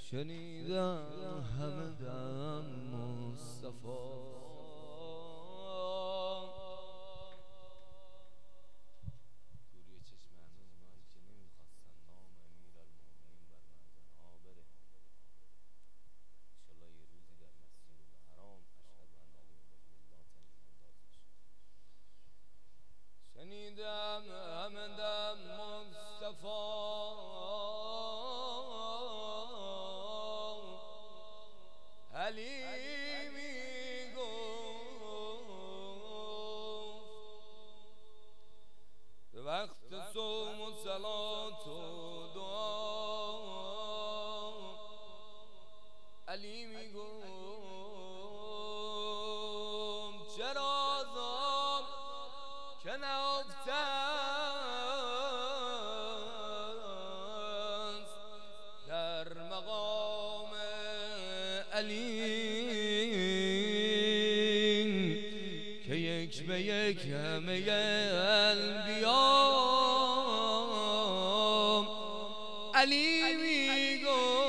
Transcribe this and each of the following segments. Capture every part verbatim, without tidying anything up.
شنیدم همه دم مصطفی کوری چشم همه اونایی که نمیخواستن نام امیرالمومنین بر منزلها بره. انشالله یه روزی در مسجد الحرام اشهد ان لا اله الا الله تعیین انداز بشه. شنیدم همه دم مصطفی علی می گفت به وقت صوم و صلات و دعا. علی می گفت چرا زام که نهفته است در مقام علی که یک به یک همه انبیا علی می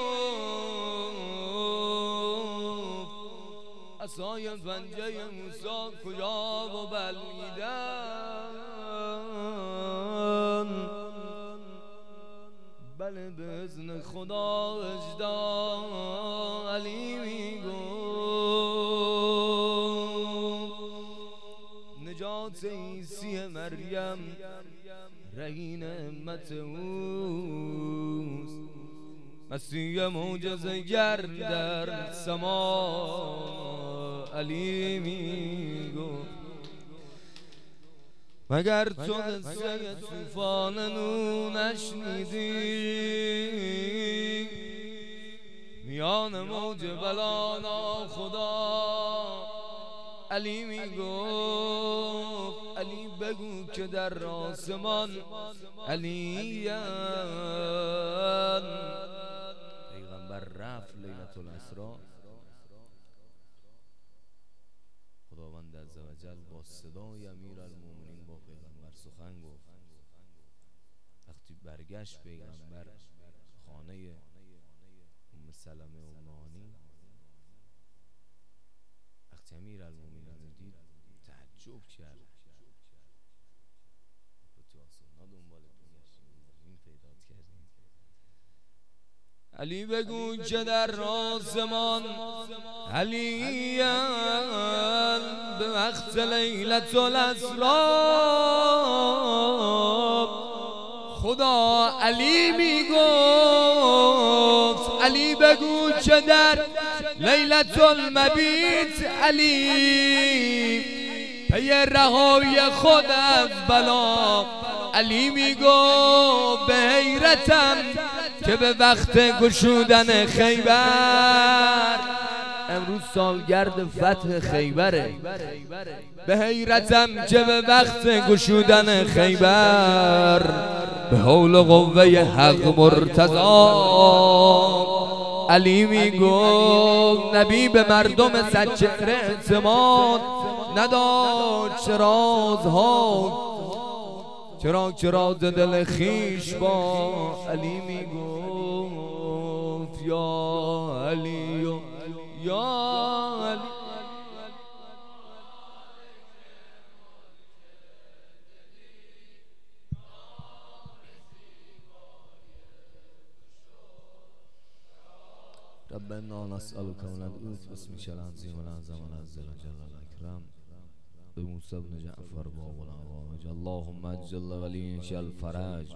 گفت عصای پنجه موسی کجا و بلعیدن. بله به اذن خدا اجدا علی می گفت نجات عیسی مریم رهین امت اوست. مسیح معجزه گر در سما علی می گفت مگر تو قصه طوفان نو نشنیدی؟ میان موج بلا ناخدا علی می گفت علی بگو که در آسمان علیان. پیغمبر رفت لیلة الاسری، خداوند عزوجل با صدای امیرالمومنین با پیغمبر سخن گفت. وقتی برگشت پیغمبر خانه ام سلمه و مانی، وقتی امیرالمومنین رو دید تعجب کرد. تو آسمونا دنبالت میگشتیم زمین پیدات کردیم. علی بگو که در آسمان علیان به وقت لیلة الاسری خدا علی می گفت علی بگو که در لیلة المبیت علی پی رهای خود از بلا علی می گفت به حیرتم که به وقت گشودن خیبر، امروز سالگرد فتح خیبره، به حیرتم که به وقت گشودن خیبر به حول و قوه حق مرتضی علی می گفت نبی به مردم صدچهره اعتماد نداشت. رازها چرا چرا دل خیش با علی می گفت یا علی یا علی. ربنا نسألك وندعوك باسمك العظيم الأعظم العزيز الجلال الأكرم بموسى بن جعفر باب العوامج اللهم اجل وليك الفرج